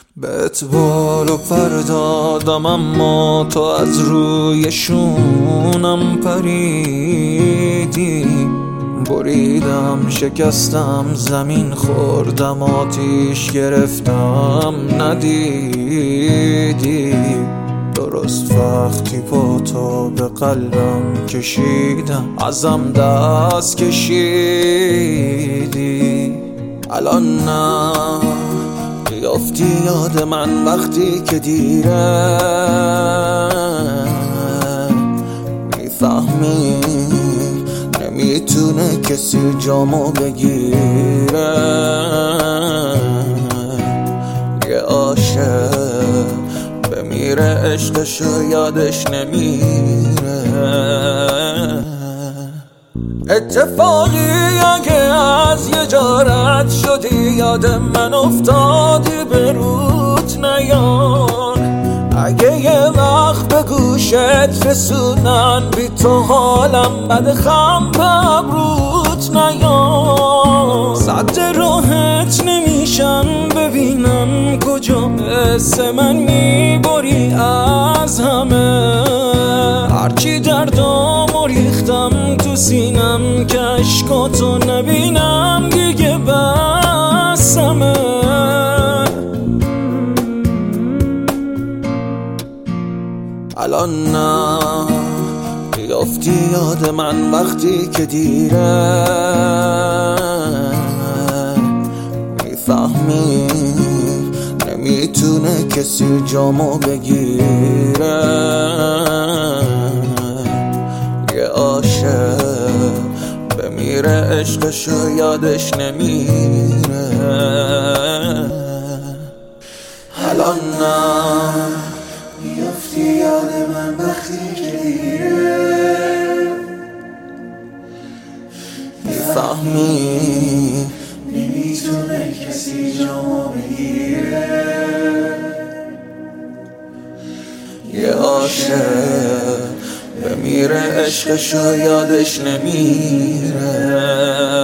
بهت بال و پر دادم اما تو از روی شونم پریدی. بریدم شکستم زمین خوردم آتیش گرفتم ندیدی. درست وقتی پاتو به قلبم کشیدم ازم دست کشیدی. الان نه بیافتی یاد من وقتی که دیره، میفهمی نمیتونه کسی جامو بگیره. یه عاشق بمیره عشقشو یادش نمیره. اتفاقی اگه از یه جا رد شدی یاد من افتادی به روت نیار. اگه یه وقت به گوشت رسونن بی تو حالم بد خم به ابروت نیار. صد راحت نمیشم ببینم کجا حس من میبری از همه. هرچی دردامو ریختم تو سینم که عشقاتو نبینم دیگه بسمه. الان نه بیافتی یاد من وقتی که دیره، میفهمی نمیتونه کسی جامو بگیره. یه عاشق بمیره عشقشو یادش نمیره. الان نه میافتی یاد من وقتی که دیره، میفهمی نمیتونه کسی جامو بگیره. یه عاشق بمیره عشقشو یادش نمیره.